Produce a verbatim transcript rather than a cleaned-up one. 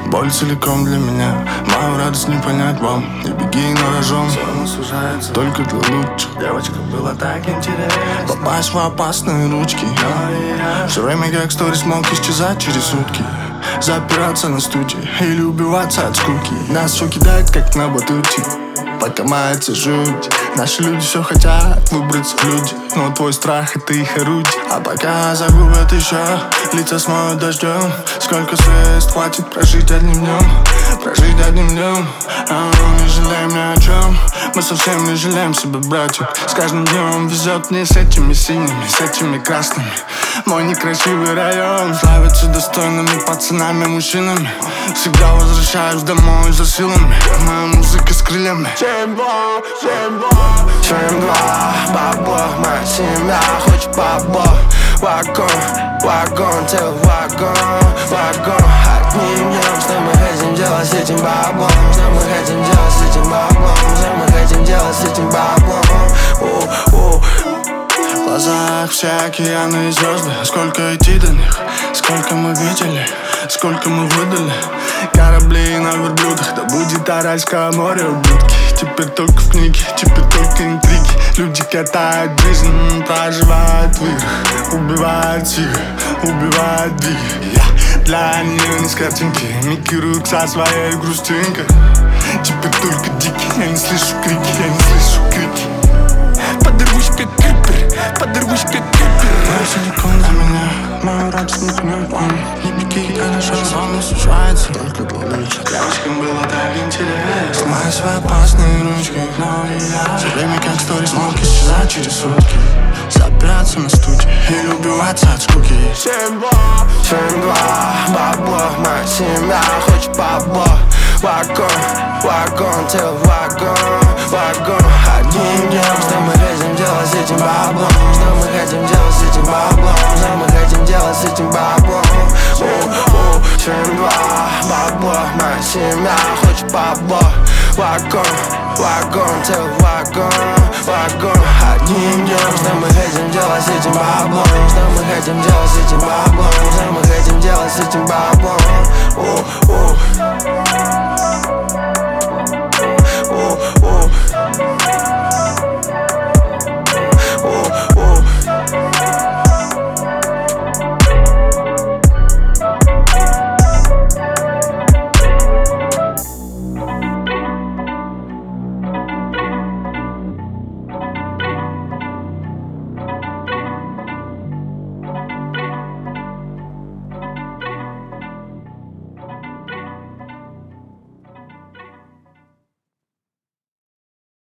Боль целиком для меня, мою радость не понять вам. Не беги на рожон, зона сужается только для лучших. Девочка, было так интересно попасть в опасные ручки. Все время как сторис мог исчезать через сутки. Запираться на студии или убиваться от скуки. Нас все кидает как на батуте, пока мается жуть. Наши люди все хотят выбраться в люди, но твой страх — это их орудие. А пока загубят еще, лица смоют дождем. Сколько звезд хватит прожить одним днем, прожить одним днем. А мы не жалеем ни о чем, мы совсем не жалеем себя, братья. С каждым днем везет мне с этими синими, с этими красными. Мой некрасивый район славится достойными пацанами, мужчинами. Всегда возвращаюсь домой за силами, моя музыка с крыльями. Семь-два, семь-два, семь-два, бабло, моя семья хочет бабло. Вагон, вагон, целый вагон, вагон. Одним днем, что мы хотим делать с этим баблом? Что мы хотим делать с этим баблом? Что мы хотим делать с этим баблом? У-у. В глазах все океаны и звезды. Сколько идти до них, сколько мы видели, сколько мы выдали. Корабли на верблюдах, да будет Аральское море ублюдки. Теперь только в книге, теперь только интриги. Люди катают жизнь, проживают в играх. Убивают тигр, убивают двиги. Я для нее не с картинки, микируют со своей грустинкой. Теперь только дикий, я не слышу крики, я не слышу крики. Подорвусь как крипер, подорвусь как крипер. Мой целиком для меня, мою радость не понять вам. Не беги, хорошо, зона сужается только для лучших. Девочкам было так интересно, мои свои опасные ручки. Но я все время как сторис мог исчезать через сутки. Запираться на студии или убиваться от скуки. Семь-два, семь-два, бабло, моя семья хочет бабло. Вагон, вагон, целый вагон, вагон. Одним днем, что мы хотим делать с этим баблом? Что мы хотим делать с этим баблом? Что мы хотим делать с этим баблом? У-у. Семь-два, бабло, моя семья хочет бабло. Вагон, вагон, целый вагон, вагон. Одним днем, что мы хотим делать с этим баблом? Что мы хотим делать с этим баблом? Что мы хотим делать с этим баблом? У-у.